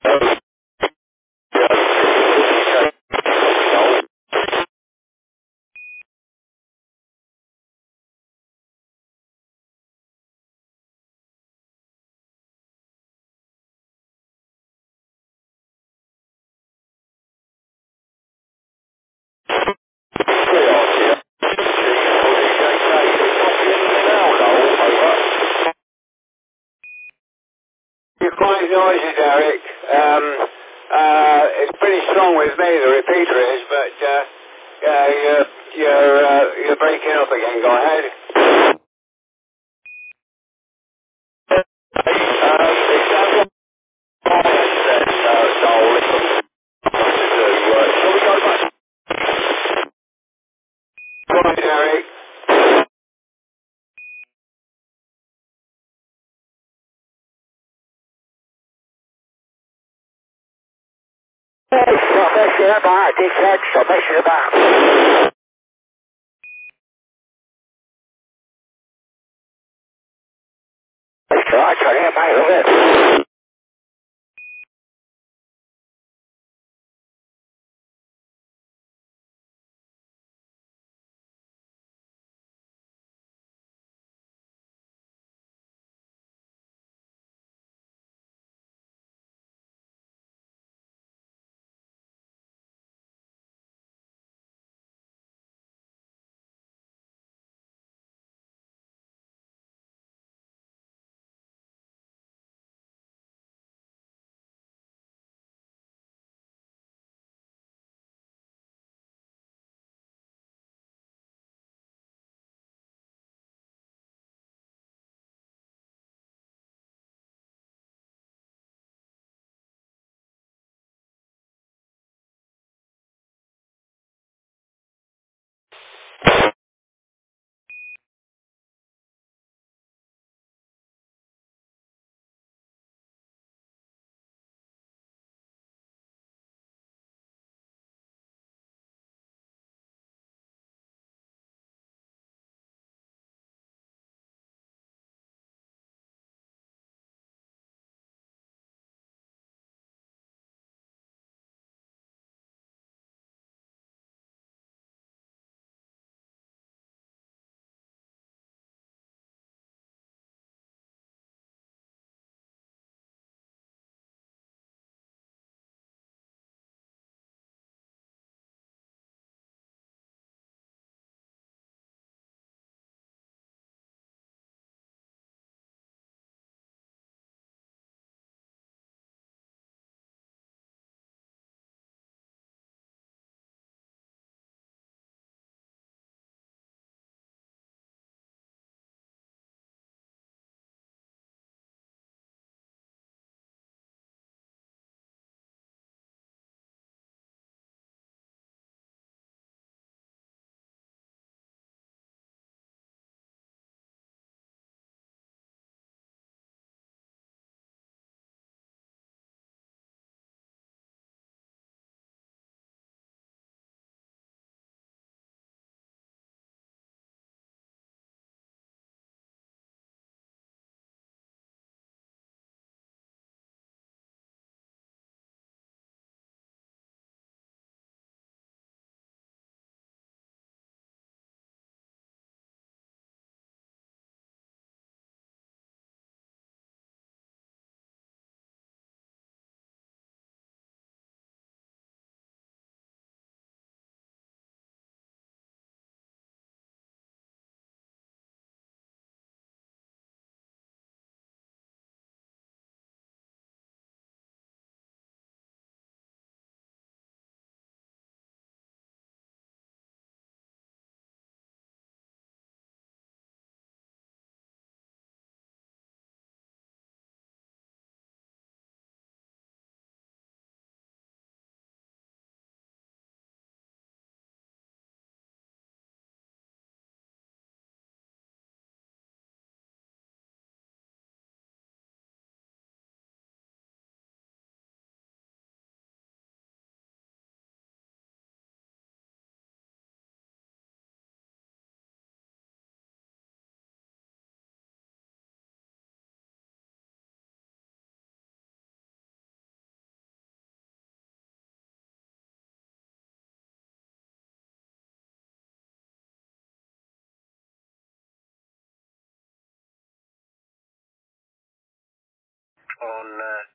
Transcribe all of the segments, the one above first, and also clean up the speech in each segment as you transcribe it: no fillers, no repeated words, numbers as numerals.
You're quite noisy, Derek. It's pretty strong with me, the repeater is, but you're breaking up again. Go ahead. Go on, Derek. Stop messing about, dickhead. Stop messing about. It's all right, try to get back of it. on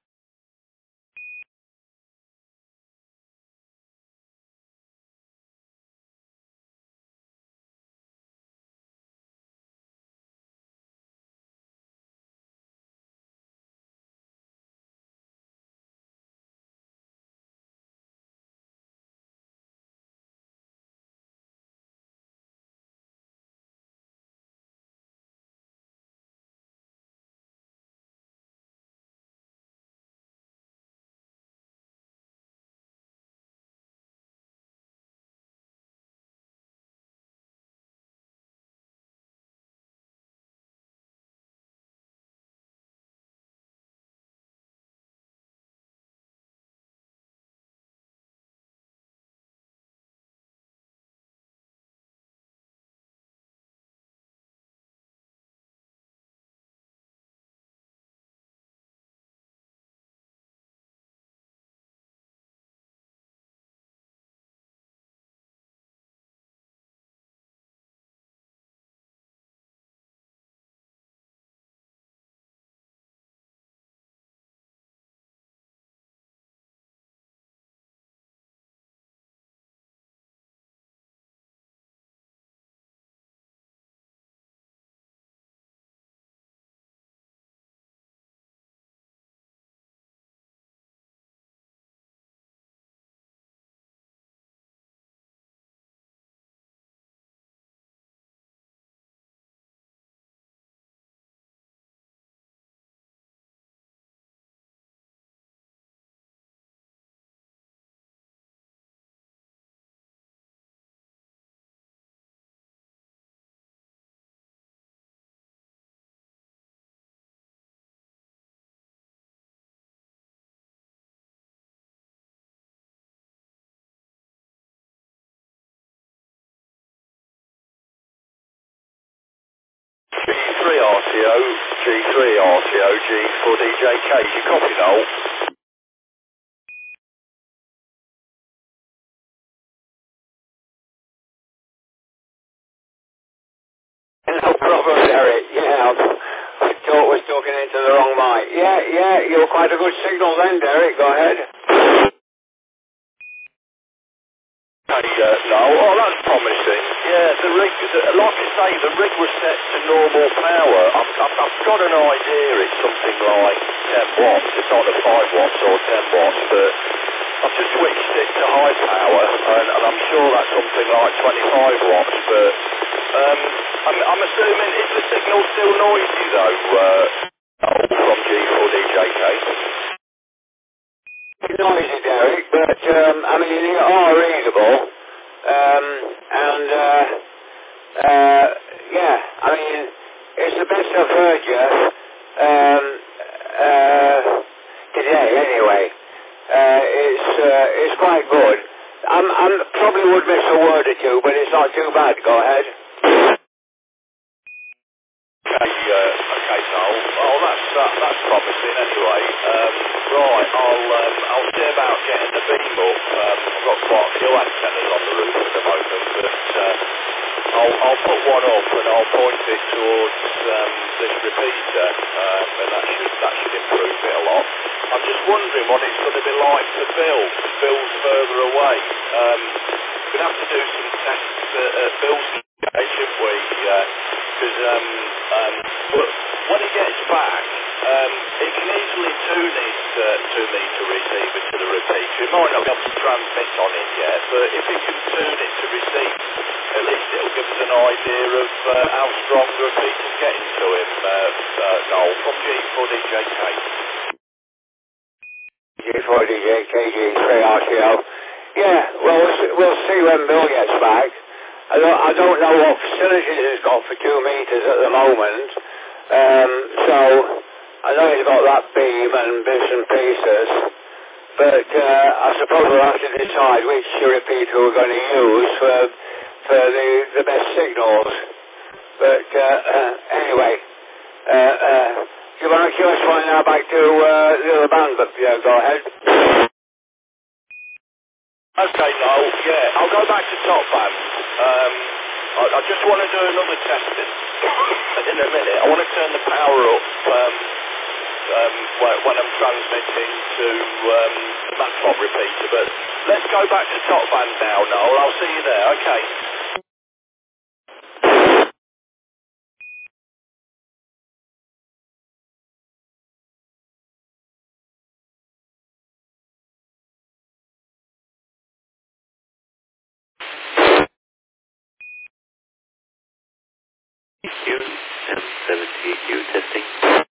G3 RTO, G3 RTO, G4DJK. You copy, Noel? No problem, Derek. Yeah, I thought was talking into the wrong mic. Yeah, you're quite a good signal then, Derek. Go ahead. No, oh, that's promising. Yeah, the rig, like I say, the rig was set to normal power. I've got an idea it's something like 10 watts. It's either 5 watts or 10 watts, but I've just switched it to high power, and I'm sure that's something like 25 watts, but I'm assuming, is the signal still noisy though, from G4DJK? It's noisy, Derek, but I mean, they are readable, and yeah, I mean, it's the best I've heard you today. Anyway, it's quite good. I'm probably would miss a word or two, but it's not too bad. Go ahead. Okay, Noel. Oh, that's promising anyway. Right, I'll see about getting the beam up. I've got quite a few antennas on the roof at the moment, but I'll put one up and I'll point it towards this repeater, and that should improve it a lot. I'm just wondering what it's going to be like for Bill's further away. We'd have to do some tests at Bill's, shouldn't we? Because when he gets back, he can easily tune his 2-meter receiver to the repeater. He might not be able to transmit on it yet, but if he can tune it to receive, at least it'll give us an idea of how strong the repeater's getting to him. Noel, from G4DJK. G4DJK, G3 RTO. Yeah, well, we'll see when Bill gets back. I don't know what facilities he's got for 2 meters at the moment. So I know he's got that beam and bits and pieces. But I suppose we'll have to decide which repeater we're going to use for the best signals. But anyway, you want to just find now back to the other band, but yeah, go ahead. Okay, Noel, yeah, I'll go back to top band. I just want to do another test in a minute. I want to turn the power up when I'm transmitting to Matplob repeater. But let's go back to top band now, Noel. I'll see you there. Okay. Q770Q testing.